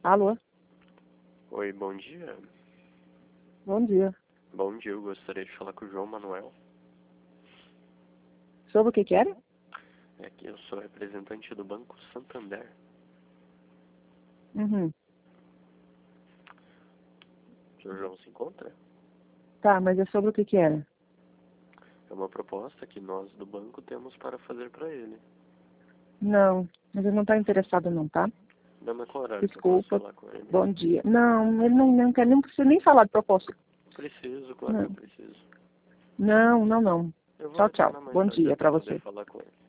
Alô? Oi, bom dia. Bom dia. Bom dia, eu gostaria de falar com o João Manuel. Sobre o que era? É que eu sou representante do Banco Santander. Uhum. O senhor João se encontra? Tá, mas é sobre o que era? É uma proposta que nós do banco temos para fazer para ele. Não, mas ele não está interessado não, tá? Não, mas qual horário que eu posso Desculpa. falar com ele? Bom dia. Não, ele não quer, não precisa nem falar de proposta. Preciso, claro que Não, eu preciso. não. Eu vou Tchau, tchau. retornar mais Bom tarde dia para para poder você. falar com ele.